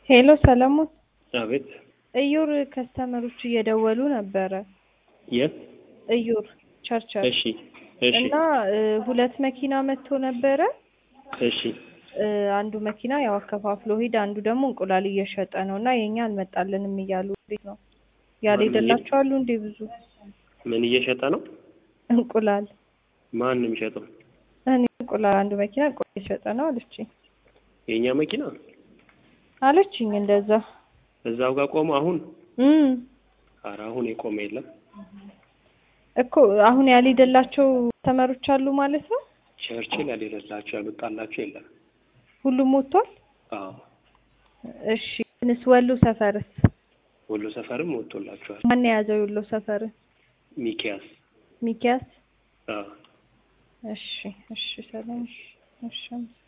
ሄሎ ሰለሞን አቤት። እዩር ከስተመሮች እየደወሉ ነበረ። የት? እዩር ቸርቸር። እሺ እሺ እና ሁለት መኪና መጥቶ ነበረ። እሺ አንዱ መኪና ያው አከፋፍሎ ሄድ፣ አንዱ ደግሞ እንቁላል እየሸጠ ነው እና የኛ አልመጣልንም እያሉ እንዴት ነው ያልሄደላችሁ አሉ እንዴ? ብዙ ምን እየሸጠ ነው? እንቁላል። ማን ነው የሚሸጠው? እኔ እንቁላል፣ አንዱ መኪና እንቁላል እየሸጠ ነው አለችኝ። የኛ መኪና አለችኝ እንደዛ። እዛው ጋር ቆሞ አሁን ኧረ አሁን የቆመ የለም እኮ። አሁን ያልሄደላቸው ተመሮች አሉ ማለት ነው። ቸርችል ያልሄደላቸው ያመጣላቸው የለም። ሁሉም ወጥቷል። አዎ እሺ። እንስ ወሎ ሰፈርስ? ወሎ ሰፈርም ወጥቶላቸዋል። ማን የያዘው ወሎ ሰፈር? ሚኪያስ። ሚኪያስ። አዎ እሺ እሺ ሰላም። እሺ